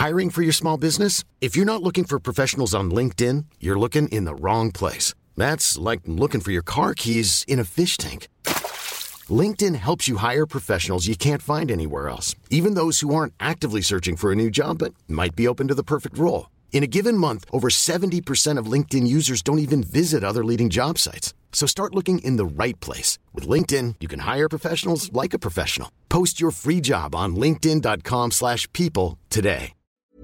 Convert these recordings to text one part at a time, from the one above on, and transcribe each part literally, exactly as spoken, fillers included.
Hiring for your small business? If you're not looking for professionals on LinkedIn, you're looking in the wrong place. That's like looking for your car keys in a fish tank. LinkedIn helps you hire professionals you can't find anywhere else, even those who aren't actively searching for a new job but might be open to the perfect role. In a given month, over seventy percent of LinkedIn users don't even visit other leading job sites. So start looking in the right place. With LinkedIn, you can hire professionals like a professional. Post your free job on linkedin.com slash people today.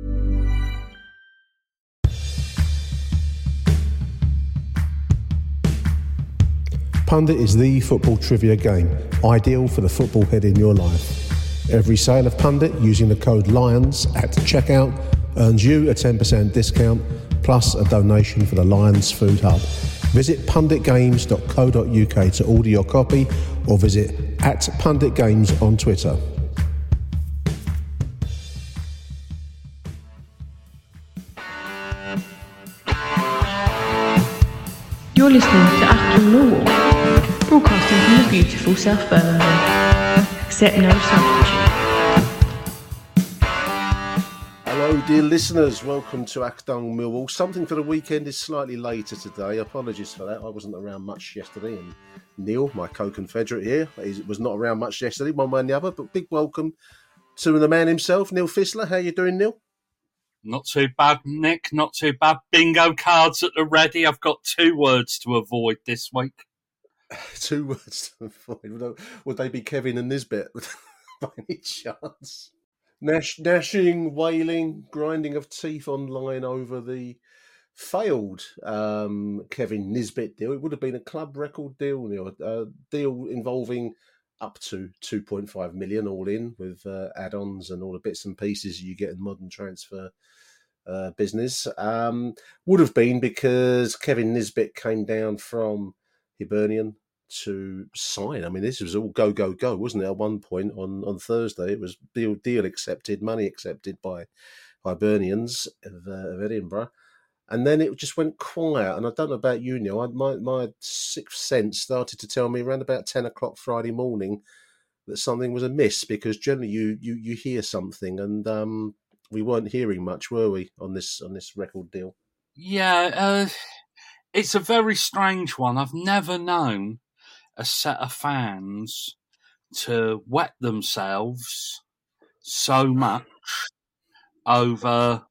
Pundit is the football trivia game, ideal for the football head in your life. Every sale of Pundit using the code LIONS at checkout earns you a ten percent discount plus a donation for the Lions Food Hub. Visit pundit games dot co dot uk to order your copy or visit at Pundit Games on Twitter. You're listening to Achtung Millwall, broadcasting from the beautiful South Birmingham. Accept no substitute. Hello dear listeners, welcome to Achtung Millwall. Something for the weekend is slightly later today. Apologies for that, I wasn't around much yesterday, and Neil, my co-confederate here, was not around much yesterday, one way and the other, but big welcome to the man himself, Neil Fissler. How you doing, Neil? Not too bad, Nick, not too bad. Bingo cards at the ready. I've got two words to avoid this week. Two words to avoid? Would they be Kevin and Nisbet by any chance? Gnash, gnashing, wailing, grinding of teeth online over the failed um, Kevin Nisbet deal. It would have been a club record deal, Neil. A deal involving up to two point five million all in, with uh, add-ons and all the bits and pieces you get in modern transfer uh, business. Um, would have been because Kevin Nisbet came down from Hibernian to sign. I mean, this was all go, go, go, wasn't it? At one point on, on Thursday, it was deal, deal accepted, money accepted by Hibernians of, uh, of Edinburgh. And then it just went quiet. And I don't know about you, Neil. I, my, my sixth sense started to tell me around about ten o'clock Friday morning that something was amiss, because generally you you, you hear something, and um, we weren't hearing much, were we, on this on this record deal? Yeah, uh, it's a very strange one. I've never known a set of fans to wet themselves so much over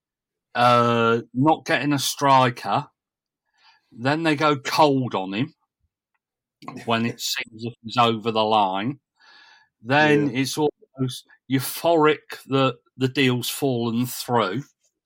uh, not getting a striker. Then they go cold on him when it seems if he's over the line. Then yeah. It's almost euphoric that the deal's fallen through.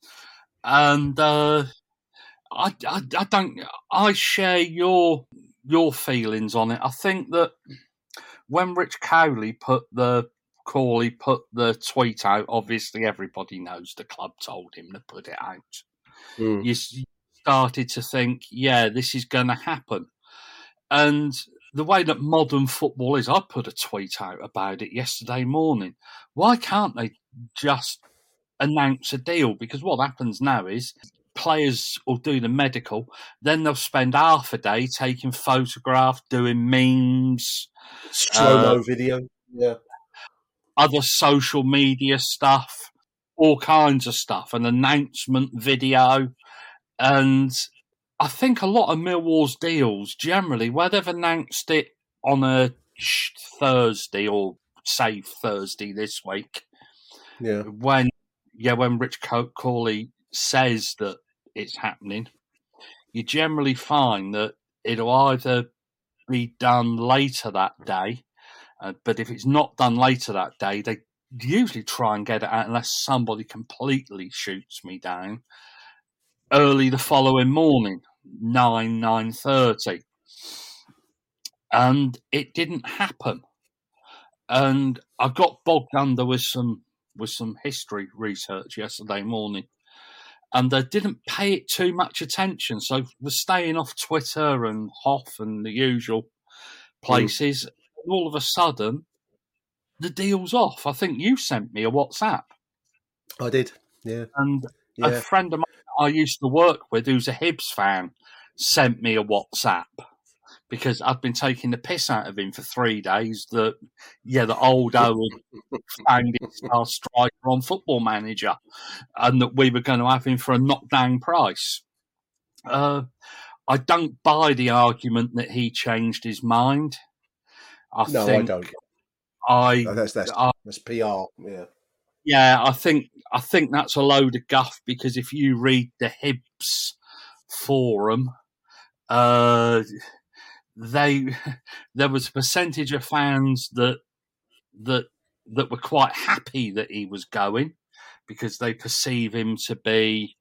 And uh, I, I, I don't. I share your your feelings on it. I think that when Rich Cowley put the Cawley put the tweet out, obviously everybody knows the club told him to put it out. Mm. You started to think, yeah, this is going to happen. And the way that modern football is, I put a tweet out about it yesterday morning. Why can't they just announce a deal? Because what happens now is players will do the medical, then they'll spend half a day taking photographs, doing memes, slow-mo uh, video, yeah, other social media stuff, all kinds of stuff, an announcement video. And I think a lot of Millwall's deals, generally, where they've announced it on a Thursday, or say Thursday this week, yeah, when yeah, when Rich Cawley says that it's happening, you generally find that it'll either be done later that day, uh, but if it's not done later that day, they usually try and get it out, unless somebody completely shoots me down, early the following morning, nine, nine thirty. And it didn't happen. And I got bogged under with some with some history research yesterday morning, and they didn't pay it too much attention. So we're staying off Twitter and Hoff and the usual places. Mm. And all of a sudden, the deal's off. I think you sent me a WhatsApp. I did, yeah. And yeah. a friend of mine I used to work with, who's a Hibs fan, sent me a WhatsApp because I'd been taking the piss out of him for three days that, yeah, the old Owen found his star striker on Football Manager and that we were going to have him for a knockdown price. Uh, I don't buy the argument that he changed his mind. I no, think I don't. I, no, that's, that's, I, that's P R, yeah. Yeah, I think I think that's a load of guff because if you read the Hibs forum, uh, they there was a percentage of fans that that that were quite happy that he was going because they perceive him to be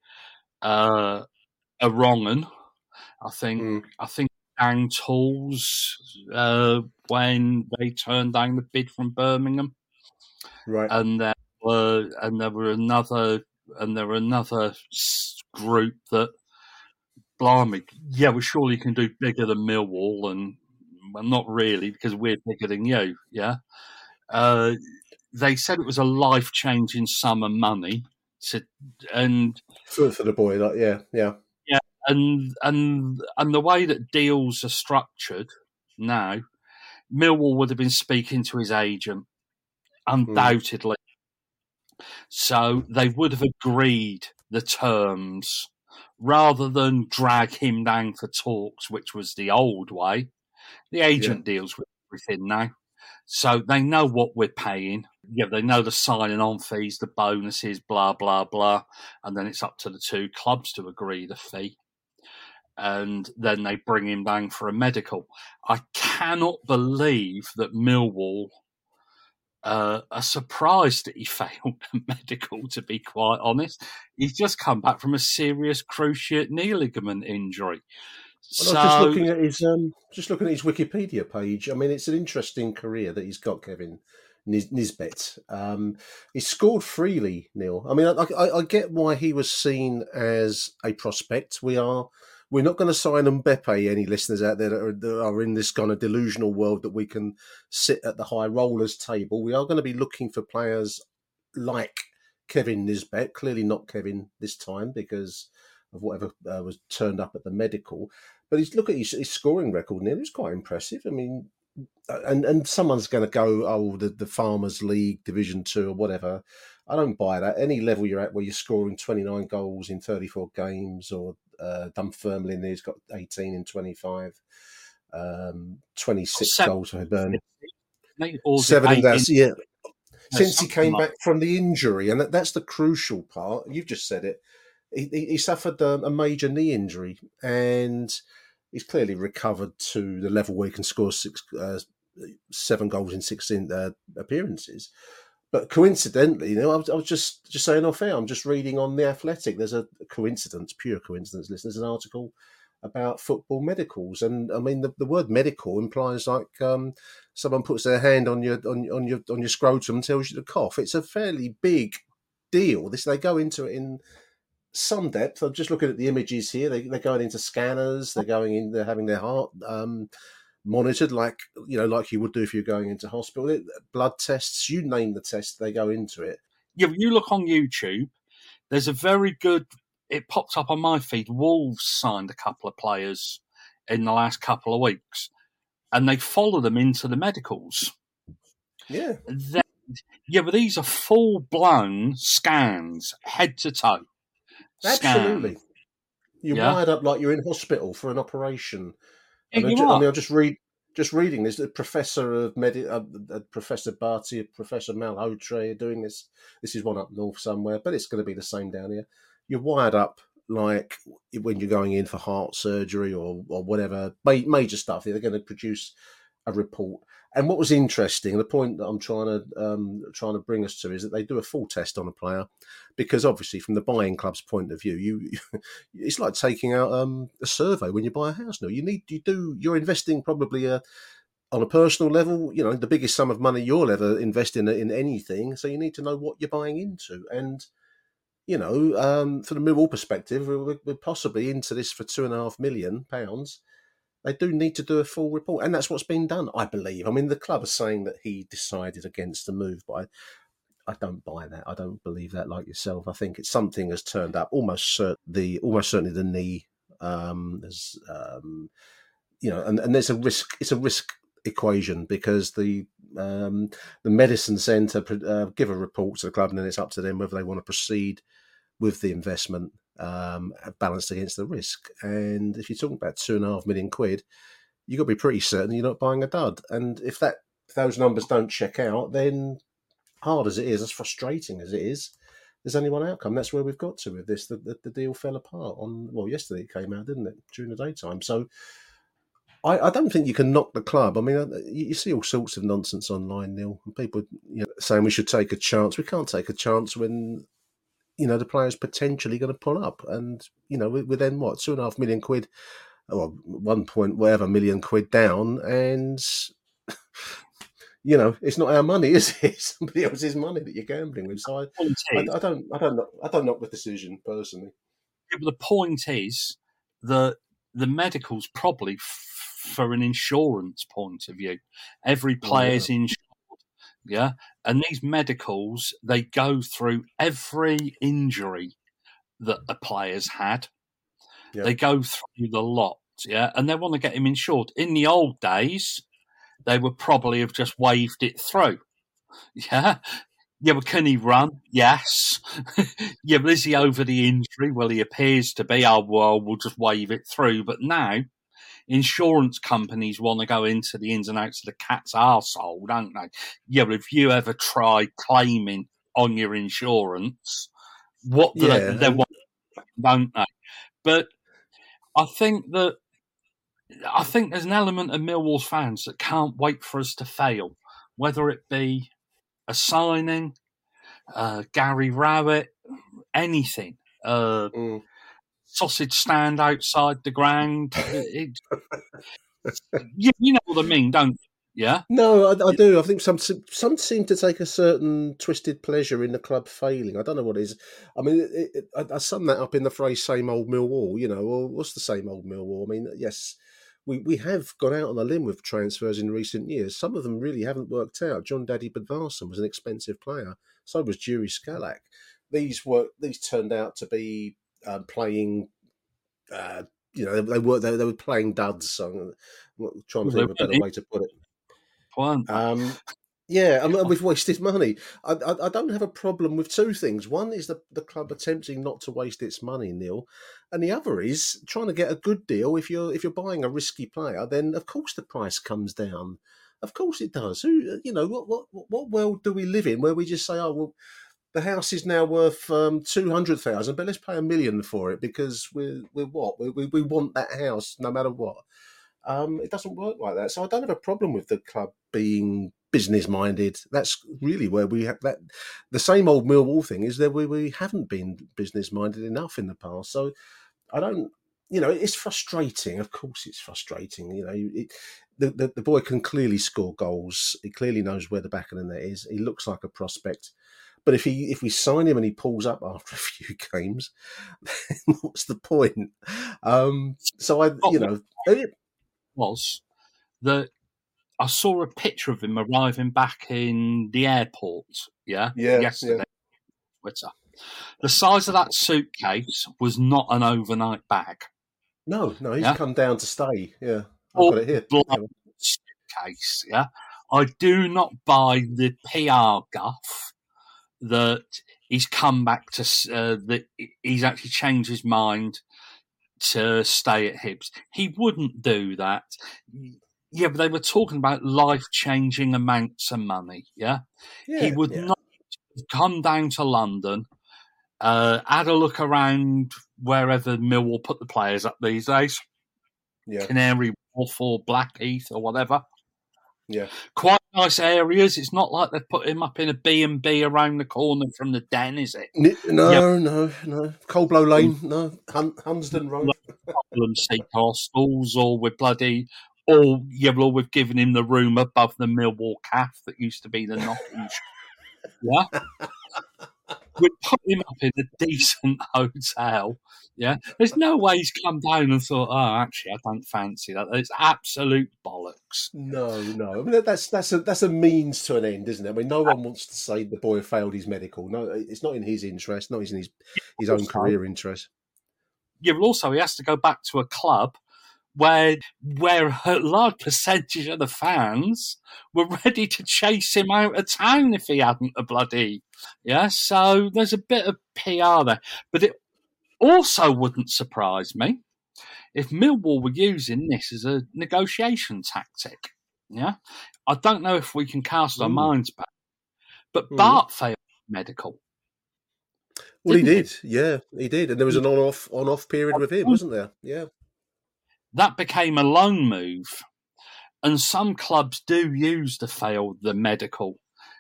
uh, a wrong 'un. I think Mm. I think down tools uh, when they turned down the bid from Birmingham, Right. and there were and there were another and there were another group that, blimey, yeah, we surely can do bigger than Millwall, and well, not really because we're bigger than you. Yeah, uh, they said it was a life changing sum of money to and for, for the boy, like yeah, yeah. Yeah, and and and the way that deals are structured now, Millwall would have been speaking to his agent, undoubtedly. Mm. So they would have agreed the terms rather than drag him down for talks, which was the old way. The agent yeah. deals with everything now. So they know what we're paying. Yeah, they know the signing on fees, the bonuses, blah, blah, blah. And then it's up to the two clubs to agree the fee. And then they bring him down for a medical. I cannot believe that Millwall uh, are surprised that he failed a medical, to be quite honest. He's just come back from a serious cruciate knee ligament injury. Well, so, I was just looking at his um, just looking at his Wikipedia page. I mean, it's an interesting career that he's got, Kevin Nis- Nisbet. Um, he scored freely, Neil. I mean, I, I, I get why he was seen as a prospect. We are. We're not going to sign Mbappe, any listeners out there that are, that are in this kind of delusional world that we can sit at the high rollers table. We are going to be looking for players like Kevin Nisbet, clearly not Kevin this time because of whatever uh, was turned up at the medical. But he's, look at his, his scoring record, Neil. It's quite impressive. I mean, and, and someone's going to go, oh, the, the Farmers League, Division Two or whatever. I don't buy that. Any level you're at where you're scoring twenty-nine goals in thirty-four games or Uh, Dunfermline, he's got eighteen in twenty-five, um, twenty-six seven, goals for Hibernian. Seven, and that's, yeah. Since he came like. back from the injury, and that, that's the crucial part. You've just said it. He, he, he suffered a, a major knee injury, and he's clearly recovered to the level where he can score six, uh, seven goals in sixteen uh, appearances. But coincidentally, you know, I was, I was just, just saying off air, I'm just reading on The Athletic. There's a coincidence, pure coincidence, listeners, an article about football medicals. And I mean, the, the word medical implies like um, someone puts their hand on your on, on your on your scrotum and tells you to cough. It's a fairly big deal. This they go into it in some depth. I'm just looking at the images here. They, they're going into scanners. They're going in. They're having their heart Um, monitored like, you know, like you would do if you're going into hospital. Blood tests, you name the test, they go into it. Yeah, you look on YouTube, there's a very good, it popped up on my feed, Wolves signed a couple of players in the last couple of weeks, and they follow them into the medicals. Yeah. Then, yeah, but these are full-blown scans, head to toe. Absolutely. Scan. You're yeah. wired up like you're in hospital for an operation. I mean, you I mean, I'm just read, just reading this. The professor of Medi, uh, uh, Professor Barty, Professor Malhotre are doing this. This is one up north somewhere, but it's going to be the same down here. You're wired up like when you're going in for heart surgery or or whatever major stuff. They're going to produce a report. And what was interesting, the point that I'm trying to um, trying to bring us to is that they do a full test on a player, because obviously from the buying club's point of view, you it's like taking out um, a survey when you buy a house. No, you need you do you're investing probably a, on a personal level, you know, the biggest sum of money you'll ever invest in in anything. So you need to know what you're buying into, and you know, um, from the Millwall perspective, we're, we're possibly into this for two and a half million pounds. They do need to do a full report, and that's what's been done, I believe. I mean, the club are saying that he decided against the move, but I, I don't buy that. I don't believe that, like yourself. I think it's something has turned up. Almost cert- the almost certainly the knee. Um, there's, um, you know, and, and there's a risk. It's a risk equation because the um, the medicine centre uh, give a report to the club, and then it's up to them whether they want to proceed with the investment um, balanced against the risk. And if you're talking about two and a half million quid, you've got to be pretty certain you're not buying a dud. And if that if those numbers don't check out, then hard as it is, as frustrating as it is, there's only one outcome. That's where we've got to with this. The, the, the deal fell apart on, well, yesterday it came out, didn't it, during the daytime. So I, I don't think you can knock the club. I mean, you, you see all sorts of nonsense online, Neil, and people you know, saying we should take a chance. We can't take a chance when, you know, the player's potentially going to pull up. And, you know, we're then, what, two and a half million quid, or one point whatever million quid down, and... You know, it's not our money, is it? It's somebody else's money that you're gambling with. So I, I, I don't, I don't, know, I don't knock the decision personally. Yeah, but the point is that the medical's probably f- for an insurance point of view. Every player's oh, yeah. insured, yeah, and these medicals they go through every injury that a player's had. Yeah. They go through the lot, yeah, and they want to get him insured. In the old days, they would probably have just waved it through. Yeah. Yeah, but can he run? Yes. Yeah, but is he over the injury? Well, he appears to be. Oh, well, we'll just wave it through. But now, insurance companies want to go into the ins and outs of the cat's arsehole, don't they? Yeah, but if you ever try claiming on your insurance, what do yeah. they, they want, don't they? But I think that I think there's an element of Millwall's fans that can't wait for us to fail, whether it be a signing, uh, Gary Rowett, anything, uh, mm. sausage stand outside the ground. It, it, you, you know what I mean, don't you? Yeah? No, I, I do. I think some some seem to take a certain twisted pleasure in the club failing. I don't know what it is. I mean, it, it, I, I sum that up in the phrase "same old Millwall." You know, well, what's the same old Millwall? I mean, yes. We we have gone out on a limb with transfers in recent years. Some of them really haven't worked out. John Daddy Budvarsson was an expensive player. So was Juri Skalak. These were these turned out to be uh, playing. Uh, you know, they were they, they were playing duds. So I'm trying to think of a better way to put it. Um, yeah, I mean, we've wasted money. I, I I don't have a problem with two things. One is the the club attempting not to waste its money, Neil, and the other is trying to get a good deal. If you're if you're buying a risky player, then of course the price comes down. Of course it does. Who you know what what what world do we live in where we just say, oh well, the house is now worth um, two hundred thousand, but let's pay a million for it because we're we're what we we, we want that house no matter what. Um, it doesn't work like that. So I don't have a problem with the club being business minded. That's really where we have that. The same old Millwall thing is that we, we haven't been business minded enough in the past. So I don't, you know, it's frustrating. Of course, it's frustrating. You know, it, the, the the boy can clearly score goals. He clearly knows where the back of the net is. He looks like a prospect. But if he if we sign him and he pulls up after a few games, then what's the point? Um, so I, you know, it was that. I saw a picture of him arriving back in the airport, yeah, yeah yesterday yeah. on Twitter. The size of that suitcase was not an overnight bag. No, no, he's yeah? come down to stay. Yeah, I've All got it here. Yeah. Suitcase, yeah. I do not buy the P R guff that he's come back to, uh, that he's actually changed his mind to stay at Hibs. He wouldn't do that. Yeah, but they were talking about life-changing amounts of money, yeah? yeah he would yeah. not come down to London, uh, had a look around wherever Millwall put the players up these days, yeah. Canary Wharf or Blackheath or whatever. Yeah, quite nice areas. It's not like they've put him up in a B and B around the corner from the Den, is it? No, yeah. no, no. Coldblow Lane, no. Hun- Hunsdon Road. Problem Seat Hostels or with bloody... Or, yeah, well, we've given him the room above the Millwall Cafe that used to be the Nottingham. Yeah? We'd put him up in a decent hotel. Yeah? There's no way he's come down and thought, oh, actually, I don't fancy that. It's absolute bollocks. No, no. I mean, that's that's a that's a means to an end, isn't it? I mean, no one wants to say the boy failed his medical. No, it's not in his interest, not in his his own career interest. Yeah, but also he has to go back to a club where where a large percentage of the fans were ready to chase him out of town if he hadn't a bloody yeah. So there's a bit of P R there, but it also wouldn't surprise me if Millwall were using this as a negotiation tactic. Yeah, I don't know if we can cast our mm. minds back, but mm. Bart failed medical. Well, he did, he? yeah, he did, and there was an on-off on-off period with him, wasn't there? Yeah. That became a loan move, and some clubs do use the failed the medical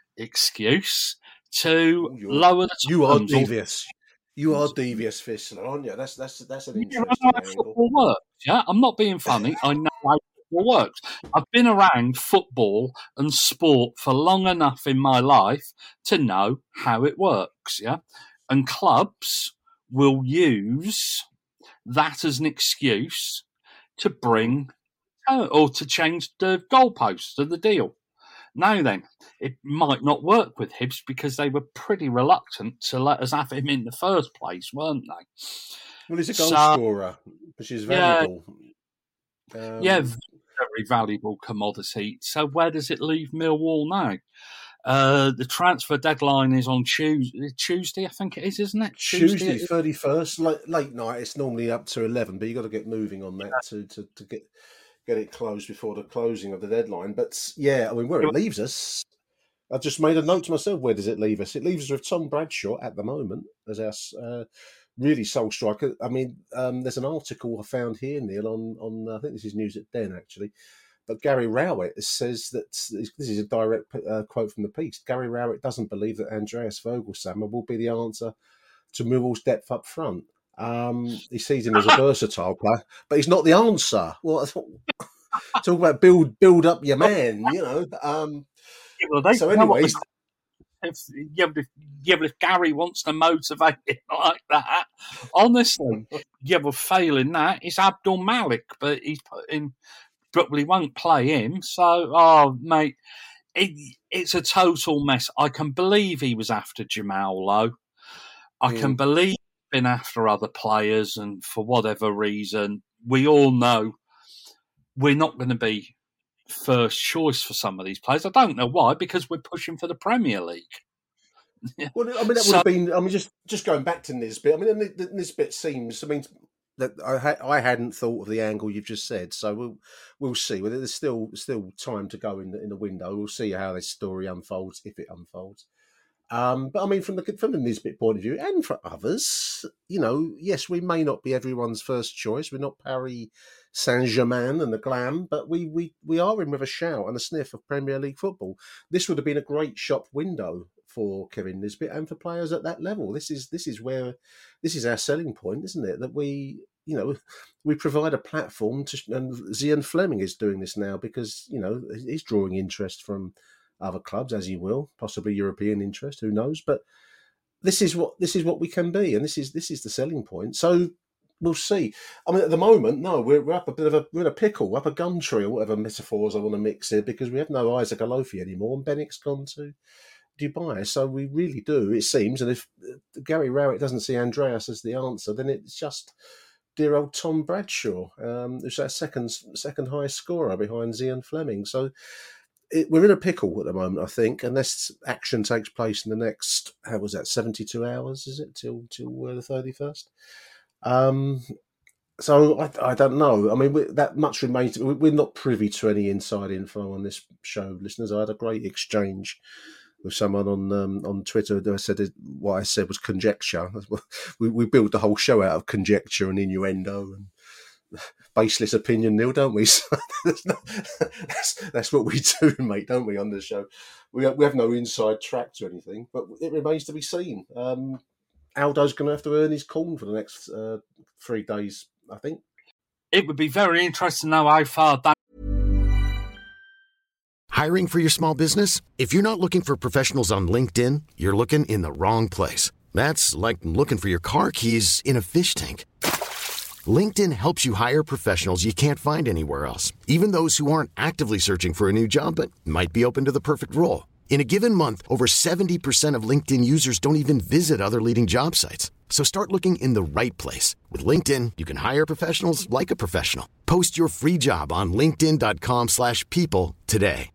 excuse to oh, lower the. You are devious. You are devious, Fistler, aren't you? That's that's that's an interesting you know how angle. Football works, yeah, I'm not being funny. I know how football works. I've been around football and sport for long enough in my life to know how it works. Yeah, and clubs will use that as an excuse to bring uh, or to change the goalposts of the deal. Now then, it might not work with Hibs because they were pretty reluctant to let us have him in the first place, weren't they? Well, he's a goal so, scorer, which is valuable. Yeah, um, yeah, very valuable commodity. So where does it leave Millwall now? Uh, the transfer deadline is on Tuesday, Tuesday, I think it is, isn't it? Tuesday, thirty-first, late, late night. It's normally up to eleven, but you've got to get moving on that yeah. to, to, to get get it closed before the closing of the deadline. But, yeah, I mean, where it leaves us, I've just made a note to myself, where does it leave us? It leaves us with Tom Bradshaw at the moment as our uh, really sole striker. I mean, um, there's an article I found here, Neil, on, on I think this is News at Den, actually. But Gary Rowett says that, this is a direct uh, quote from the piece, Gary Rowett doesn't believe that Andreas Vogelsammer will be the answer to Millwall's depth up front. Um, he sees him as a versatile player, but he's not the answer. Well, talk about build build up your man, you know. Um, yeah, well, they, so anyways... If, yeah, but if, yeah, but if Gary wants to motivate it like that, honestly, yeah, well, failing that, it's Abdul Malik, but he's put in... But we won't play him. So, oh, mate, it, it's a total mess. I can believe he was after Jamal Lowe. I mm. can believe he's been after other players, and for whatever reason, we all know we're not going to be first choice for some of these players. I don't know why, because we're pushing for the Premier League. Well, I mean, that would so, have been, I mean, just, just going back to Nisbet, I mean, Nisbet seems, I mean, that I ha- I hadn't thought of the angle you've just said, so we'll we'll see. Well, there's still still time to go in the in the window. We'll see how this story unfolds, if it unfolds. Um, but I mean, from the from the Nisbet point of view, and for others, you know, yes, we may not be everyone's first choice. We're not Paris Saint-Germain and the glam, but we we we are in with a shout and a sniff of Premier League football. This would have been a great shop window for Kevin Nisbet and for players at that level. This is this is where this is our selling point, isn't it? That we, you know, we provide a platform to, and Zian Fleming is doing this now because, you know, he's drawing interest from other clubs, as he will, possibly European interest, who knows? But this is what this is what we can be, and this is this is the selling point. So we'll see. I mean, at the moment, no, we're, we're up a bit of a we're in a pickle, up a gum tree, or whatever metaphors I want to mix here, because we have no Isaac Alofi anymore, and Bennick's gone to Dubai. So we really do, it seems, and if Gary Rowett doesn't see Andreas as the answer, then it's just dear old Tom Bradshaw, um, who's our second second highest scorer behind Zian Fleming. So it, we're in a pickle at the moment, I think, unless action takes place in the next, how was that, seventy-two hours, is it, till till uh, the thirty-first? Um, so I, I don't know. I mean, we, that much remains. We're not privy to any inside info on this show, listeners. I had a great exchange with someone on um, on Twitter who said it, what I said was conjecture. We, we build the whole show out of conjecture and innuendo and baseless opinion, Neil, don't we? So that's, not, that's, that's what we do, mate, don't we, on the show? We have, we have no inside track to anything, but it remains to be seen. Um, Aldo's going to have to earn his corn for the next uh, three days, I think. It would be very interesting to know how far that... Hiring for your small business? If you're not looking for professionals on LinkedIn, you're looking in the wrong place. That's like looking for your car keys in a fish tank. LinkedIn helps you hire professionals you can't find anywhere else, even those who aren't actively searching for a new job but might be open to the perfect role. In a given month, over seventy percent of LinkedIn users don't even visit other leading job sites. So start looking in the right place. With LinkedIn, you can hire professionals like a professional. Post your free job on linkedin.com slash people today.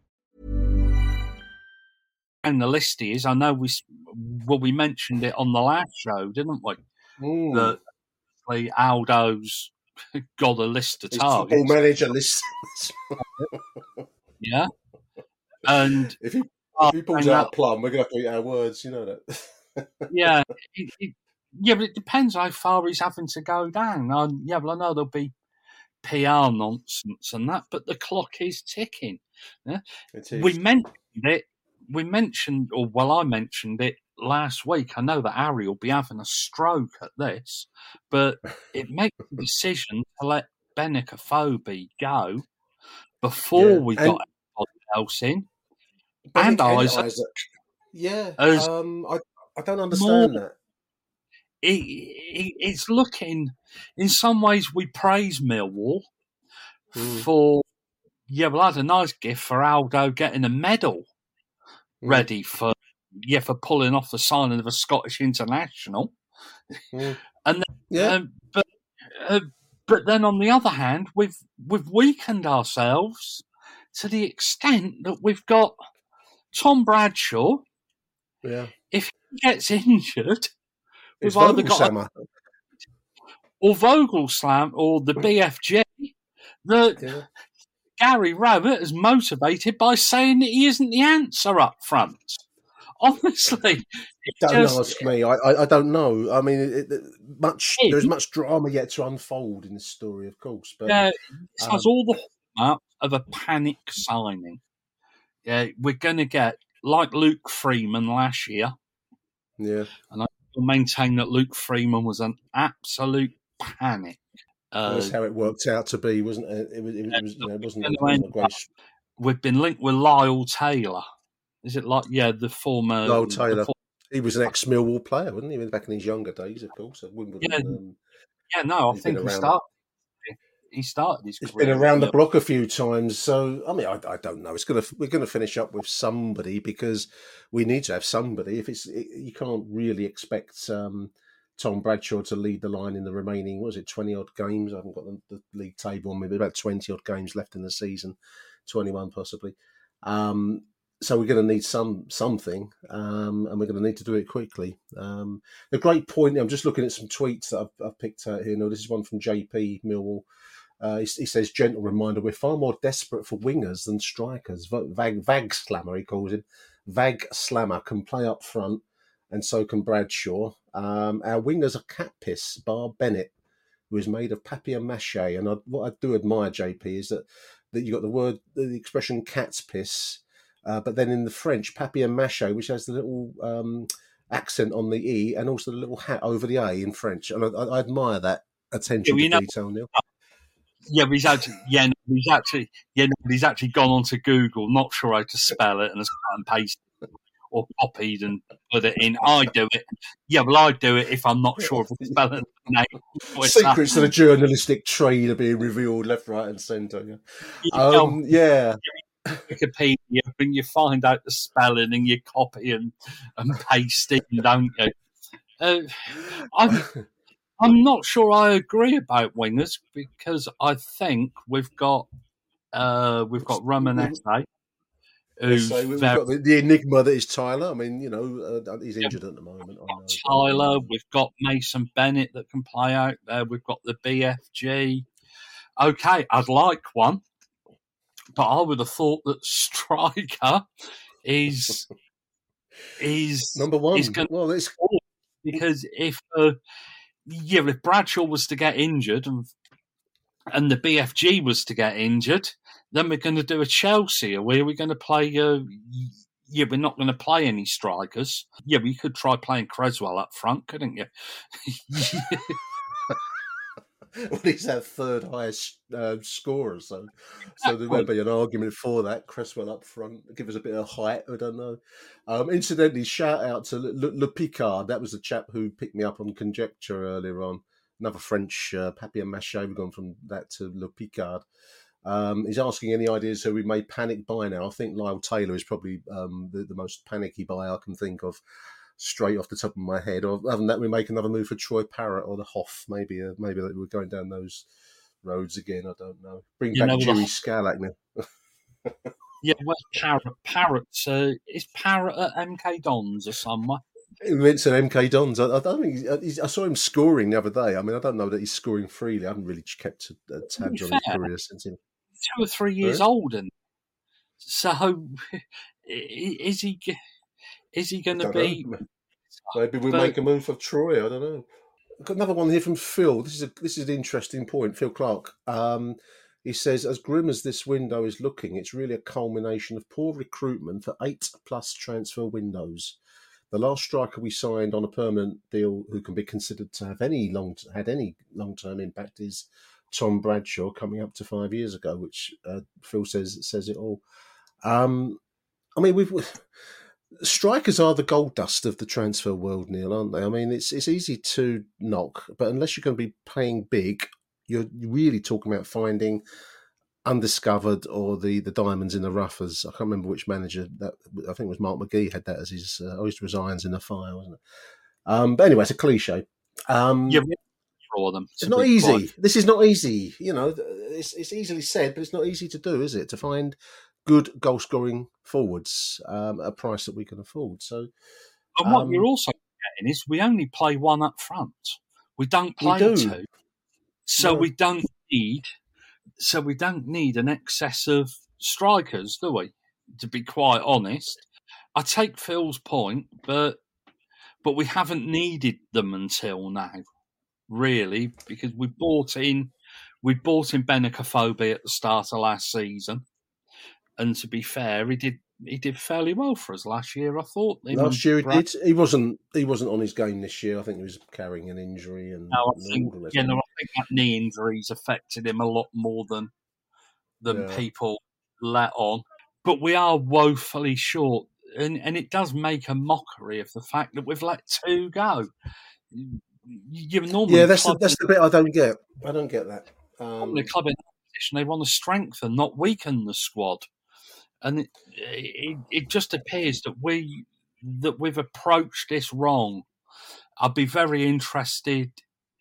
And the list is, I know we, well, we mentioned it on the last show, didn't we? Mm. That like, Aldo's got a list of His targets. football manager list. Yeah. And if he, if he pulls out Plum, we're going to have to eat our words, you know that. yeah. It, it, yeah, but it depends how far he's having to go down. I, yeah, well, I know there'll be P R nonsense and that, but the clock is ticking. Yeah? It is. We mentioned it. We mentioned, or well, I mentioned it last week. I know that Harry will be having a stroke at this, but it makes the decision to let Benik Afobe go before Yeah, we and- got anybody else in. Benik And and Isaac. Isaac. Yeah, As um, I, I don't understand more- that. It, it, it's looking, in some ways, we praise Millwall Mm. for, yeah, well, I had a nice gift for Aldo getting a medal Mm. ready for, yeah, for pulling off the signing of a Scottish international. Mm. And then, Yeah. um, but uh, but then on the other hand, we've we've weakened ourselves to the extent that we've got Tom Bradshaw. Yeah. If he gets injured, It's we've either got a, Vogelsammer. or Vogelslam or the B F G that Yeah. Gary Rowett is motivated by saying that he isn't the answer up front. Honestly, it's Don't just, ask me. I, I, I don't know. I mean, it, it, much Him? there's much drama yet to unfold in this story, of course. But yeah, it has um, all the hallmarks of a panic signing. Yeah, we're going to get, like Luke Freeman last year, yeah, and I will maintain that Luke Freeman was an absolute panic. Uh, that's how it worked out to be, wasn't it? It was, it, it was you know, it wasn't, it Anyway, wasn't a great. we've been linked with Lyle Taylor. Is it like, yeah, the former... Lyle the Taylor. for- He was an ex-Millwall player, wasn't he? Back in his younger days, of course, at Wimbledon. Yeah, um, yeah, no, I he's think been he around. started, he started his He's career. been around the at- block a few times, so I mean, I, I don't know. It's gonna we're gonna finish up with somebody because we need to have somebody. If it's it, you can't really expect um, Tom Bradshaw to lead the line in the remaining, what was it, twenty odd games? I haven't got the, the league table on me, but about twenty odd games left in the season, twenty-one possibly. Um, so we're going to need some something, um, and we're going to need to do it quickly. Um, the great point. I'm just looking at some tweets that I've, I've picked out here. No, this is one from J P Millwall. Uh, he, he says, gentle reminder, we're far more desperate for wingers than strikers. Vag, Vag Slammer, he calls him. Vag Slammer can play up front, and so can Bradshaw. Um, our wingers are cat piss, bar Bennett, who is made of papier-mâché. And I, what I do admire, J P, is that, that you got the word, the expression cat's piss, uh, but then in the French, papier-mâché, which has the little um, accent on the E, and also the little hat over the A in French. And I, I, I admire that attention Yeah, to well, you know- detail, Neil. Yeah, but he's actually, yeah, no, he's actually, yeah, no, but he's actually gone onto Google, not sure how to spell it, and has cut and pasted it, or copied and put it in. I do it. Yeah, well, I do it if I'm not sure of the spelling of the name. What's that? Secrets of the journalistic trade are being revealed left, right, and centre. Yeah. You go Um, yeah. on Wikipedia and you find out the spelling and you copy and, and paste it, don't you? Uh, I'm, I'm not sure I agree about wingers because I think we've got uh, we've got Romanese, who's So we've very got the, the enigma that is Tyler. I mean, you know, uh, he's injured at the moment. I know. Tyler, we've got Mason Bennett that can play out there, we've got the B F G. Okay, I'd like one, but I would have thought that striker is is Number one. is going Well, it's because if uh, yeah, if Bradshaw was to get injured and and the B F G was to get injured, then we're going to do a Chelsea. Are we? Are we going to play? Uh, yeah, we're not going to play any strikers. Yeah, we could try playing Creswell up front, couldn't you? well, he's our third highest uh, scorer, so so there may be an argument for that. Cresswell up front, give us a bit of height. I don't know. Um, incidentally, shout out to Le, Le, Le Picard. That was the chap who picked me up on Conjecture earlier on. Another French uh, papier-mâché. We've gone from that to Le Picard. Um, he's asking any ideas who we may panic buy now. I think Lyle Taylor is probably um, the, the most panicky buy I can think of straight off the top of my head. Or other than that, we make another move for Troy Parrott or the Hoff. Maybe uh, maybe we're going down those roads again. I don't know. Bring You back know, Jimmy the- Scarlack now. Yeah, well, Parrot, Parrot's, uh, is Parrot at M K Dons or somewhere? Vincent M K Dons. I, I don't think he's, he's, I saw him scoring the other day. I mean, I don't know that he's scoring freely. I haven't really kept uh, tabs on his fair, career since him. Two or three years Right. old, and so is he? Is he going to Don't be? know. Maybe we'll But- make a move for Troy. I don't know. I've got another one here from Phil. This is a this is an interesting point. Phil Clark. Um, he says, as grim as this window is looking, it's really a culmination of poor recruitment for eight plus transfer windows. The last striker we signed on a permanent deal, who can be considered to have any long had any long term impact, is Tom Bradshaw, coming up to five years ago, which uh, Phil says says it all. Um, I mean, we've. Strikers are the gold dust of the transfer world, Neil, aren't they? I mean, it's it's easy to knock, but unless you're going to be paying big, you're really talking about finding undiscovered or the, the diamonds in the rough. As I can't remember which manager that I think it was Mark McGee had that as his uh, always resigns in the fire, wasn't it? Um, but anyway, it's a cliche. Um, Yeah, for them. it's not easy. This is not easy. You know, it's it's easily said, but it's not easy to do, is it? To find good goal scoring forwards um, at a price that we can afford. So, And what um, you're also getting is we only play one up front. We don't We play do. two, so No. we don't need. So we don't need an excess of strikers, do we? To be quite honest, I take Phil's point, but but we haven't needed them until now, really, because we bought in we bought in Benicophobe at the start of last season, and to be fair, he did he did fairly well for us last year. I thought. Him last and year he Brad- did. He wasn't. He wasn't on his game this year. I think he was carrying an injury and. No, I and think all the rest you of know, it. I think that knee injury's affected him a lot more than than Yeah. people let on. But we are woefully short, and and it does make a mockery of the fact that we've let two go. You you normally Yeah, that's the, club that's the bit I don't get. I don't get that. Um, the club in that position, they want to strengthen, not weaken the squad, and it, it it just appears that we that we've approached this wrong. I'd be very interested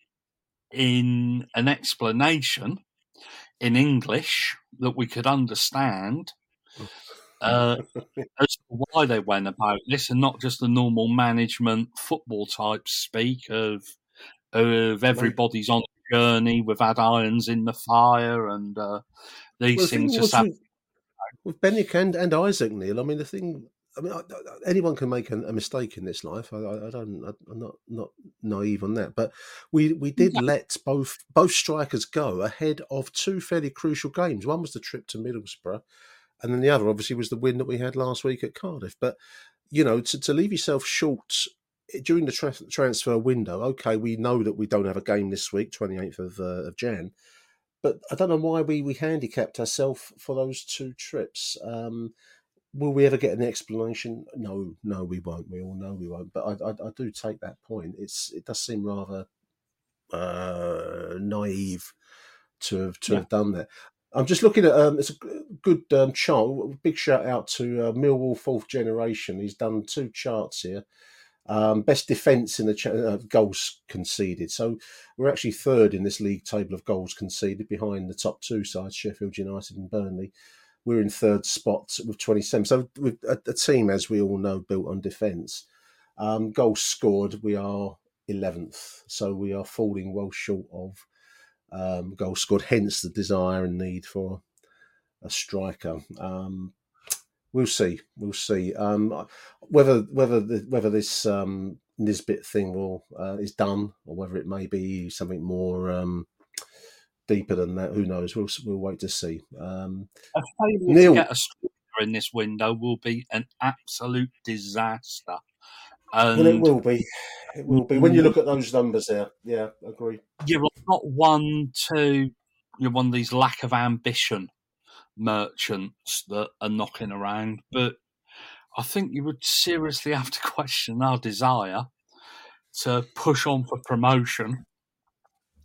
in an explanation in English that we could understand uh, as to why they went about this, and not just the normal management football type speak of of everybody's on a journey. We've had irons in the fire, and uh, these well, the thing things just was happen. with, with Benick and, and Isaac, Neil. I mean, the thing. I mean, I, I- anyone can make a, a mistake in this life. I, I, I don't. I, I'm not not naive on that. But we we did let both both strikers go ahead of two fairly crucial games. One was the trip to Middlesbrough, and then the other, obviously, was the win that we had last week at Cardiff. But you know, to, to leave yourself short during the tra- transfer window. Okay, we know that we don't have a game this week, twenty-eighth of uh, of Jan. But I don't know why we, we handicapped ourselves for those two trips. Um, will we ever get an explanation? No, no, we won't. We all know we won't. But I, I, I do take that point. It's it does seem rather uh, naive to have to Yeah. have done that. I'm just looking at um, it's a g- good um, chart. Big shout out to uh, Millwall Fourth Generation. He's done two charts here. Um, best defence in the ch- uh, goals conceded. So we're actually third in this league table of goals conceded, behind the top two sides, Sheffield United and Burnley. We're in third spot with twenty-seven. So with a, a team, as we all know, built on defence. Um, goals scored, we are eleventh. So we are falling well short of um, goals scored, hence the desire and need for a striker. Um, we'll see. We'll see um, whether whether the, whether this um, Nisbet thing will uh, is done, or whether it may be something more um, deeper than that. Who knows? We'll we'll wait to see. Um, A failure Neil- to get a striker in this window will be an absolute disaster. And well, it will be. It will be when you look at those numbers there. Yeah, agree. you're not one to you're one of these lack of ambition merchants that are knocking around, but I think you would seriously have to question our desire to push on for promotion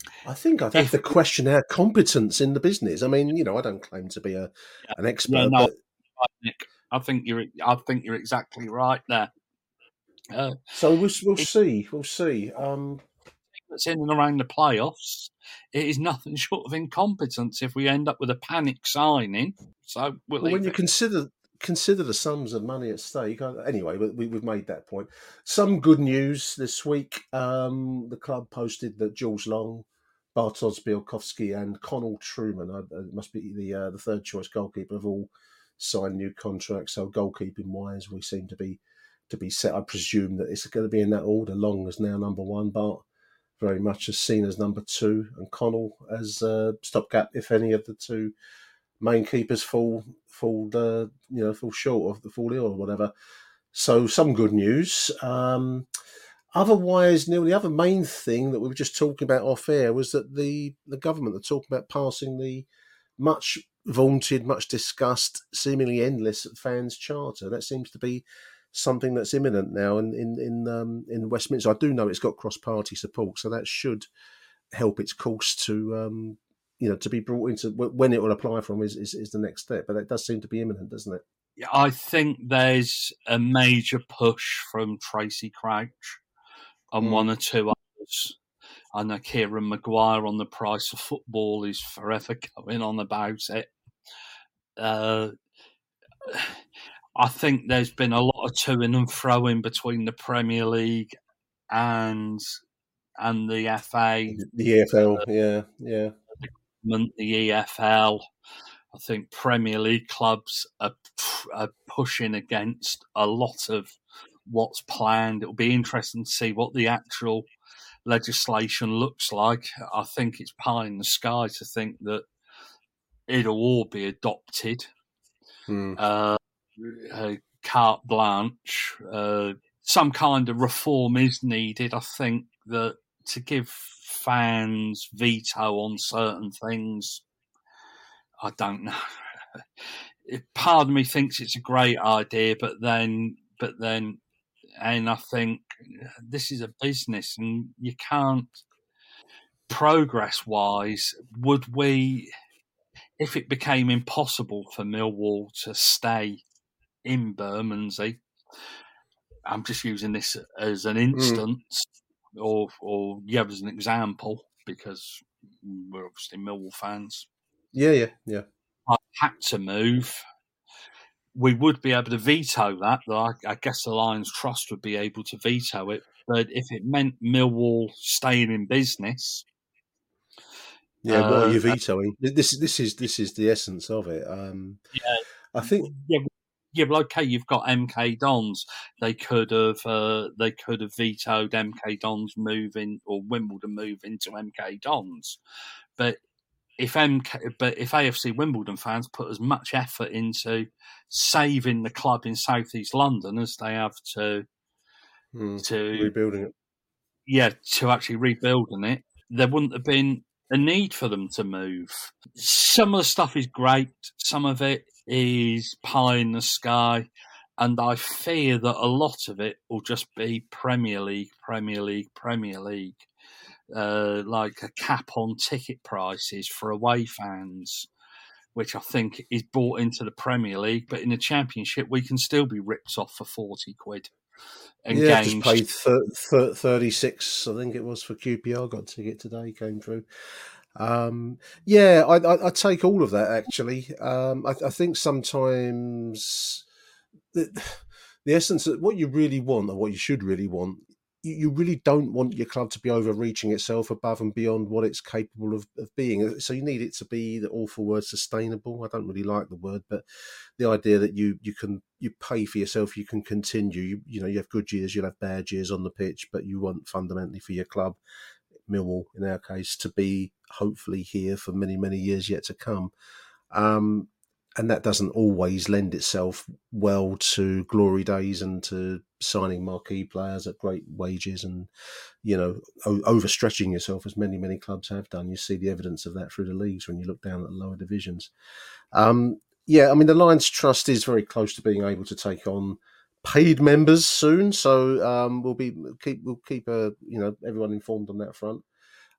I think I'd have If to question our competence in the business. I mean, you know, I don't claim to be a yeah, an expert, yeah, no, but Nick, I think you're I think you're exactly right there. Uh, so we'll we'll it, see, we'll see. Um, that's in and around the playoffs. It is nothing short of incompetence if we end up with a panic signing. So we'll well, when leave you it. consider consider the sums of money at stake, uh, anyway, we, we've made that point. Some good news this week. Um, the club posted that Jules Long, Bartosz Białkowski, and Connell Truman, uh, uh, must be the uh, the third choice goalkeeper, have all signed new contracts. So goalkeeping wise, we seem to be to be set. I presume that it's going to be in that order. Long is now number one, Bart very much as seen as number two, and Connell as uh, stopgap if any of the two main keepers fall fall uh, you know fall short of the fall ill or whatever. So some good news. Um, otherwise, Neil, the other main thing that we were just talking about off air was that the the government are talking about passing the much vaunted, much discussed, seemingly endless fans charter. That seems to be something that's imminent now in in in, um, in Westminster. I do know it's got cross party support, so that should help its course to um, you know to be brought into when it will apply from is, is is the next step. But that does seem to be imminent, doesn't it? I think there's a major push from Tracy Crouch and Mm. one or two others. I know Kieran Maguire on the price of football is forever going on about it. Uh, I think there's been a lot of to-ing and fro-ing between the Premier League and and the F A, The E F L, uh, yeah, yeah, the E F L. I think Premier League clubs are, are pushing against a lot of what's planned. It'll be interesting to see what the actual legislation looks like. I think it's pie in the sky to think that it'll all be adopted. Hmm. Uh, uh, carte blanche. Uh, some kind of reform is needed. I think that to give fans veto on certain things, I don't know. Part of me thinks it's a great idea, but then, but then, and I think this is a business, and you can't. Progress-wise, would we, if it became impossible for Millwall to stay in Bermondsey, I'm just using this as an instance, mm. or or yeah, as an example, because we're obviously Millwall fans. Yeah, yeah, yeah. I had to move. We would be able to veto that. I, I guess the Lions Trust would be able to veto it. But if it meant Millwall staying in business, yeah, uh, what are you vetoing? This this is this is the essence of it. Um, yeah, I think. Yeah, yeah, but okay, you've got M K Dons. They could have uh, they could have vetoed M K Dons moving or Wimbledon moving to M K Dons, but. If M K, but if A F C Wimbledon fans put as much effort into saving the club in South East London as they have to mm, to rebuilding it, yeah, to actually rebuilding it, there wouldn't have been a need for them to move. Some of the stuff is great, some of it is pie in the sky, and I fear that a lot of it will just be Premier League, Premier League, Premier League. Uh, like a cap on ticket prices for away fans, which I think is brought into the Premier League, but in the Championship we can still be ripped off for forty quid. And yeah, games. Just paid th- thirty-six, I think it was, for Q P R. Got a ticket today, came through. Um, yeah, I, I, I take all of that actually. Um, I, I think sometimes the, the essence of what you really want, or what you should really want, you really don't want your club to be overreaching itself above and beyond what it's capable of, of being. So you need it to be, the awful word, sustainable. I don't really like the word, but the idea that you you can you pay for yourself, you can continue. You, you know, you have good years, you'll have bad years on the pitch, but you want fundamentally for your club, Millwall in our case, to be hopefully here for many, many years yet to come. Um, and that doesn't always lend itself well to glory days and to signing marquee players at great wages and, you know, o- overstretching yourself, as many, many clubs have done. You see the evidence of that through the leagues when you look down at the lower divisions. Um, yeah, I mean, the Lions Trust is very close to being able to take on paid members soon. So um, we'll be keep we'll keep uh, you know everyone informed on that front.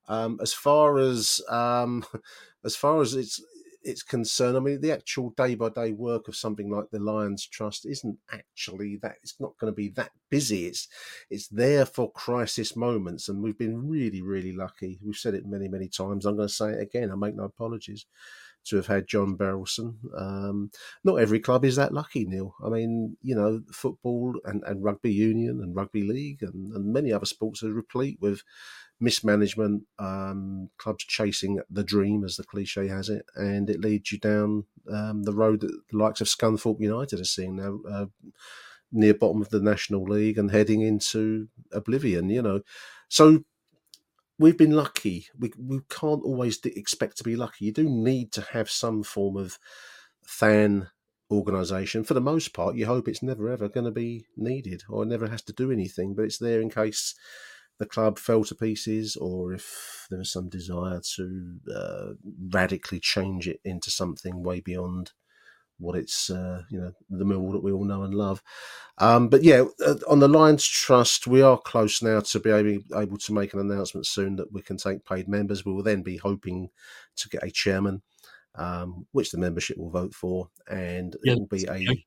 Um, as far as um, as far as it's it's concerned, I mean, the actual day by day work of something like the Lions Trust isn't actually that. It's not going to be that busy. It's it's there for crisis moments, and we've been really, really lucky. We've said it many, many times. I'm going to say it again. I make no apologies to have had John Berylson. Um, not every club is that lucky, Neil. I mean, you know, football and, and rugby union and rugby league and, and many other sports are replete with mismanagement, um, clubs chasing the dream, as the cliche has it, and it leads you down um, the road that the likes of Scunthorpe United are seeing now, uh, near bottom of the National League and heading into oblivion, you know. So we've been lucky. We we can't always expect to be lucky. You do need to have some form of fan organisation. For the most part, you hope it's never ever going to be needed or never has to do anything, but it's there in case the club fell to pieces or if there was some desire to uh, radically change it into something way beyond what it's, uh, you know, the Millwall that we all know and love. Um, but yeah, uh, on the Lions Trust, we are close now to be able, able to make an announcement soon that we can take paid members. We will then be hoping to get a chairman, um, which the membership will vote for, and Yeah. it will be a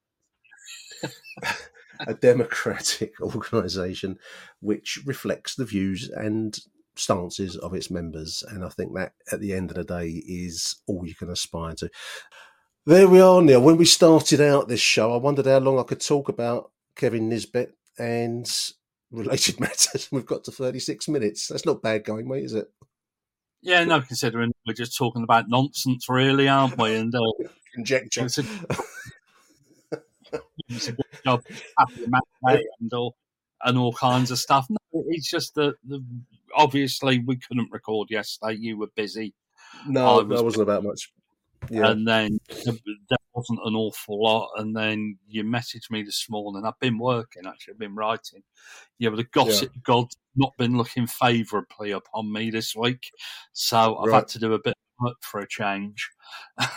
a democratic organisation which reflects the views and stances of its members. And I think that at the end of the day is all you can aspire to. There we are, Neil. When we started out this show, I wondered how long I could talk about Kevin Nisbet and related matters. We've got to thirty-six minutes. That's not bad going, mate, is it? Yeah, no, considering we're just talking about nonsense, really, aren't we? And uh, conjecture. It's a, it's a good job, happy match and all, and all kinds of stuff. No, it's just that the, obviously we couldn't record yesterday. You were busy. No, I was that wasn't about much. Yeah. And then there wasn't an awful lot. And then you messaged me this morning. I've been working, actually. I've been writing. Yeah, but the gossip yeah. god's not been looking favourably upon me this week. So I've right. had to do a bit of work for a change. a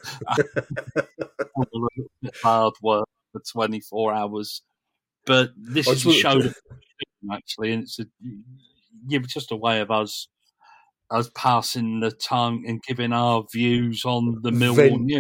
little bit hard work for twenty-four hours. But this is a show that actually, and it's a, yeah, just a way of us us passing the tongue and giving our views on the Millwall news.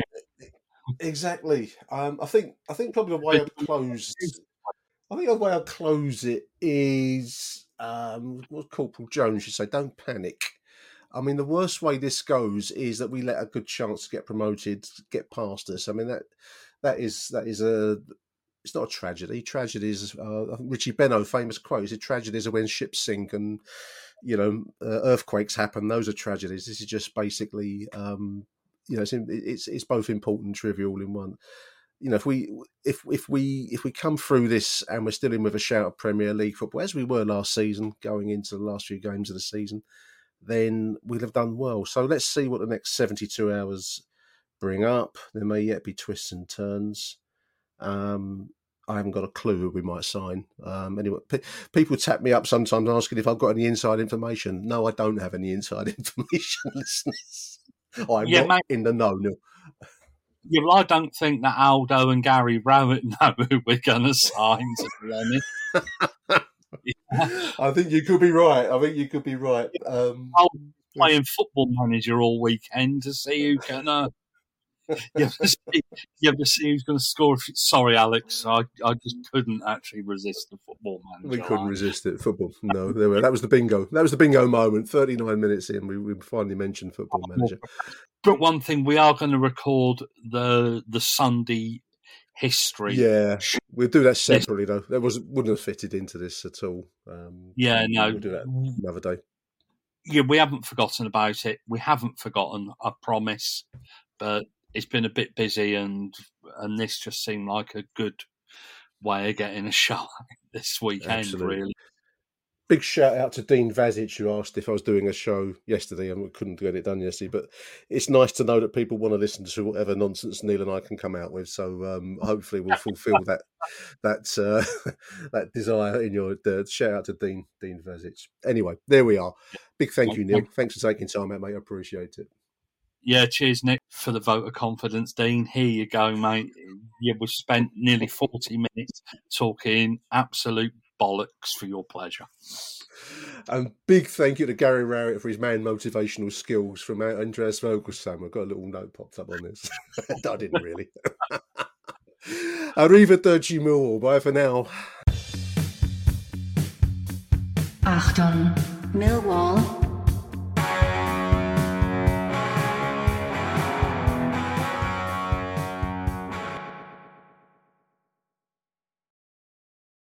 Exactly. Um, I think I think probably the way I'd close I think the way I'd close it is um, what Corporal Jones should say, don't panic. I mean, the worst way this goes is that we let a good chance to get promoted get past us. I mean, that that is that is a it's not a tragedy. Tragedies, uh, I think Richie Benno, famous quote, he said, tragedies are when ships sink and, you know, uh, earthquakes happen. Those are tragedies. This is just basically, um, you know, it's, it's it's both important and trivial in one. You know, if we if if we if we come through this and we're still in with a shout of Premier League football, as we were last season, going into the last few games of the season, then we'll have done well. So let's see what the next seventy-two hours bring up. There may yet be twists and turns. Um, I haven't got a clue who we might sign. Um, anyway, p- people tap me up sometimes asking if I've got any inside information. No, I don't have any inside information, listeners. I'm yeah, not mate, in the know. No. Yeah, well, I don't think that Aldo and Gary Rowett know who we're going to sign, to be honest. Yeah. I think you could be right. I think you could be right. Um, I'll be playing Football Manager all weekend to see who can... Uh, You ever, see, you ever see who's going to score? If, sorry, Alex, I, I just couldn't actually resist the Football Manager. We couldn't right? resist it. Football, no, there we, that was the bingo. That was the bingo moment. Thirty-nine minutes in, we, we finally mentioned Football Manager. But one thing, we are going to record the the Sunday history. Yeah, we'll do that separately though. That was wouldn't have fitted into this at all. Um, yeah, no, we'll do that another day. Yeah, we haven't forgotten about it. We haven't forgotten. I promise, but. It's been a bit busy, and and this just seemed like a good way of getting a shot this weekend, Absolutely. Really. Big shout out to Dean Vasic, who asked if I was doing a show yesterday, and we couldn't get it done yesterday. But it's nice to know that people want to listen to whatever nonsense Neil and I can come out with. So um, hopefully we'll fulfil that that uh, that desire in your uh, shout out to Dean Dean Vasic. Anyway, there we are. Big thank you, Neil. Thanks for taking time out, mate. I appreciate it. Yeah, cheers, Nick, for the vote of confidence, Dean. Here you go, mate. Yeah, we've spent nearly forty minutes talking absolute bollocks for your pleasure. And big thank you to Gary Rowett for his man motivational skills from Andreas Vogelsam. I've got a little note popped up on this. I didn't really. Arrivederci Millwall. Bye for now. Achtung, Millwall.